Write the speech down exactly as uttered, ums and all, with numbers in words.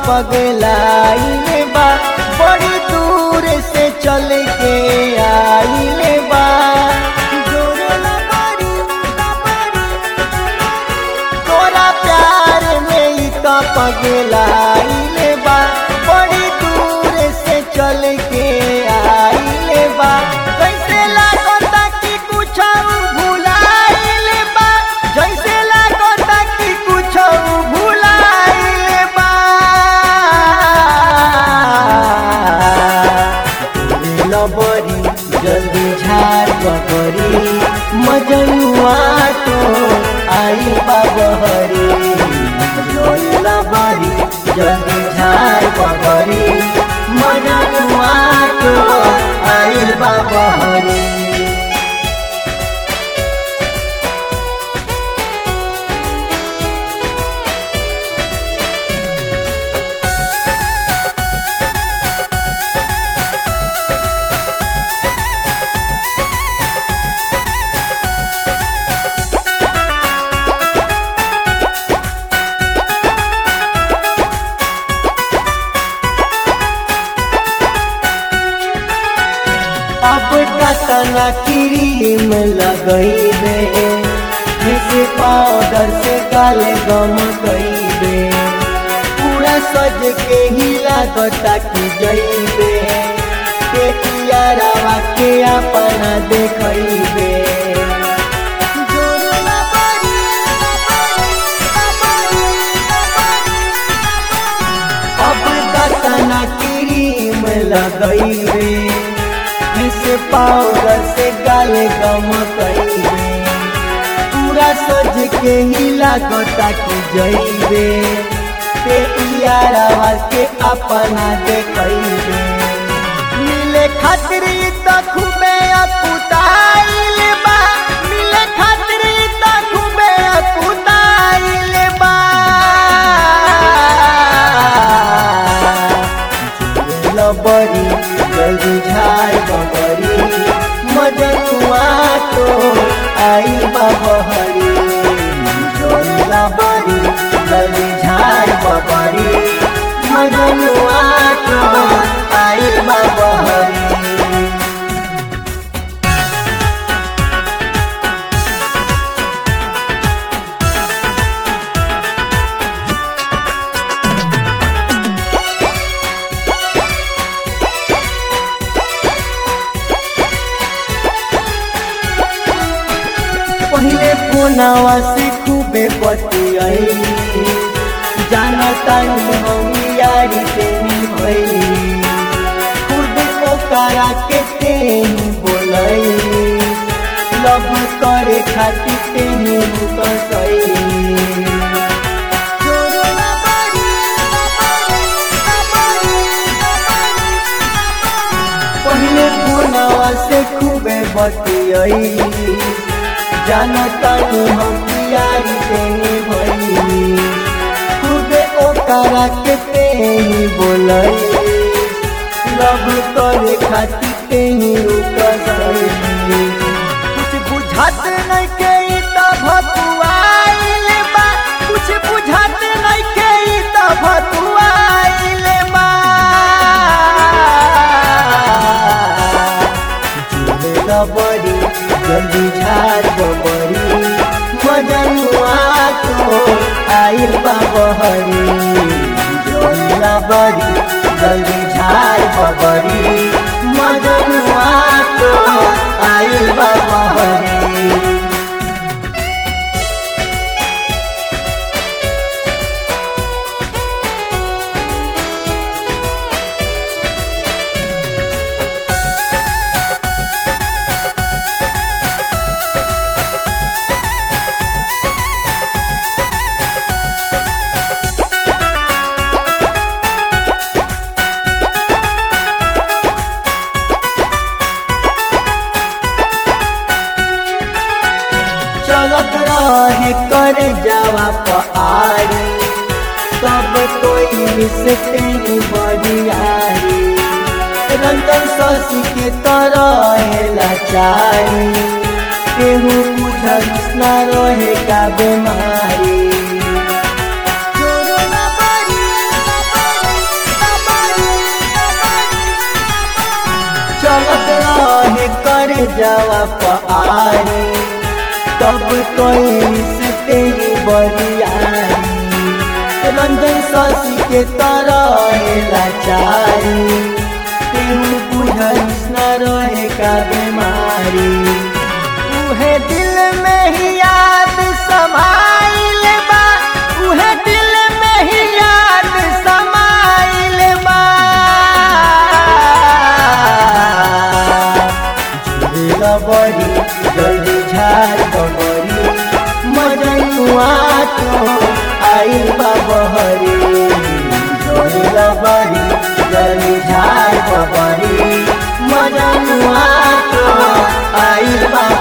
पगलाइले बा, बड़ी दूर से चल के आइले बा। तोरा प्यार में ही तो पगलाइले बा, बड़ी दूर से चल के आइले बा। कैसे लागता कि कुछ भुलाइले बा, जैसे लागता कि कुछ भुलाइले बा। लबरी जल्दी झाड़ बकरी मजनुआ तो आई बाबहरी। लबरी जल्दी झाड़ बकरी मजनुआ तो आई बाबहरी। अब कतना क्रीम लगैबे, जैसे पाउडर से काले गम कैबे। पूरा सज के हिला गता की जइबे, पेटिया रवा के अपना देखैबे। अब कतना क्रीम लगैबे, से पाउडर से गाले गम कैबे। पूरा सज के हिला गता की जइबे, पेटियारवा के अपना देखैबे। मिले खातिर त खूबे अकुताइल बा, मिले खातिर त खूबे अकुताइल बा। लबरी जल्दी झाड़ बकरी मजनुआ तो आई बाबहरी। लबरी जल्दी झाड़ बकरी मजनुआ तो आई बाबहरी। पहले फोनवा से खूबे बतियाई, जानता हम यारी तेनी भई। खुद को करा के तेनी बोलई, लव करे खातिर तेनी रुकसई। पहले फोनवा से खूबे बतियाई, जानता हम यारी तेनी भई। खुदे ओकरा के तेनी बोलई, लव करे खातिर तेनी रुकसई। कुछ बुझात नहीं के त भतुआइल बा, कुछ बुझात नहीं के त भतुआइल बा। लबरी जल्दी झाड़ बकरी मजनुआ तो आइल बाबहरी। लबरी जल्दी झाड़ बकरी मजनुआ तो आइल बाबहरी। चलत रहे कर जावा पहाड़ी, सब कोई से तेरी बड़ियारी। रंजन शशि के तरह लाचारी, केहू बुझल न रहे का बीमारी। जवा पारी तब कोई से तेरी बरियारी रंजन शशि के तरह लाचारी तेरू बुझस न रहे का बीमारी उहे दिल में ही याद समाइल बा उहे दिल में ही याद समाइल बा झूलेला बड़ी जल्दी झाड़ बबरी मजनुआ तो आइल बा बहरी झूलेला बड़ी जल्दी झाड़ बबरी मजनुआ तो आइल बा